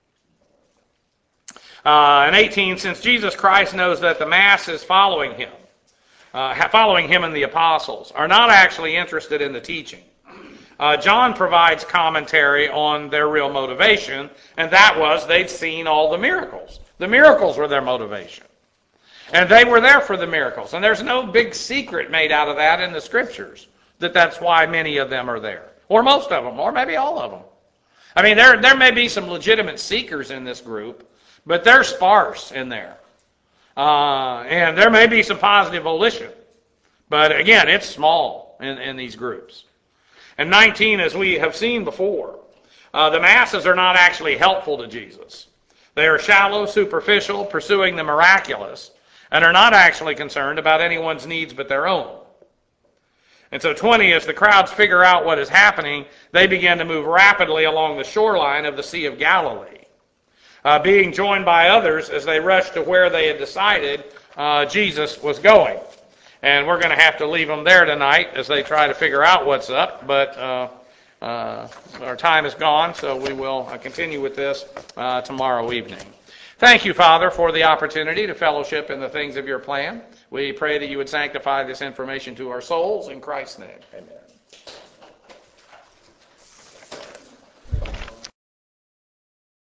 Uh, and eighteen, since Jesus Christ knows that the masses following him, uh, following him and the apostles, are not actually interested in the teaching, uh, John provides commentary on their real motivation, and that was they'd seen all the miracles. The miracles were their motivation. And they were there for the miracles. And there's no big secret made out of that in the Scriptures, that that's why many of them are there. Or most of them, or maybe all of them. I mean, there, there may be some legitimate seekers in this group, but they're sparse in there. Uh, and there may be some positive volition. But again, it's small in, in these groups. And nineteen, as we have seen before, uh, the masses are not actually helpful to Jesus. They are shallow, superficial, pursuing the miraculous, and are not actually concerned about anyone's needs but their own. And so twenty, as the crowds figure out what is happening, they begin to move rapidly along the shoreline of the Sea of Galilee, uh, being joined by others as they rush to where they had decided uh, Jesus was going. And we're going to have to leave them there tonight as they try to figure out what's up, but uh, uh, our time is gone, so we will uh, continue with this uh, tomorrow evening. Thank you, Father, for the opportunity to fellowship in the things of your plan. We pray that you would sanctify this information to our souls. In Christ's name, amen.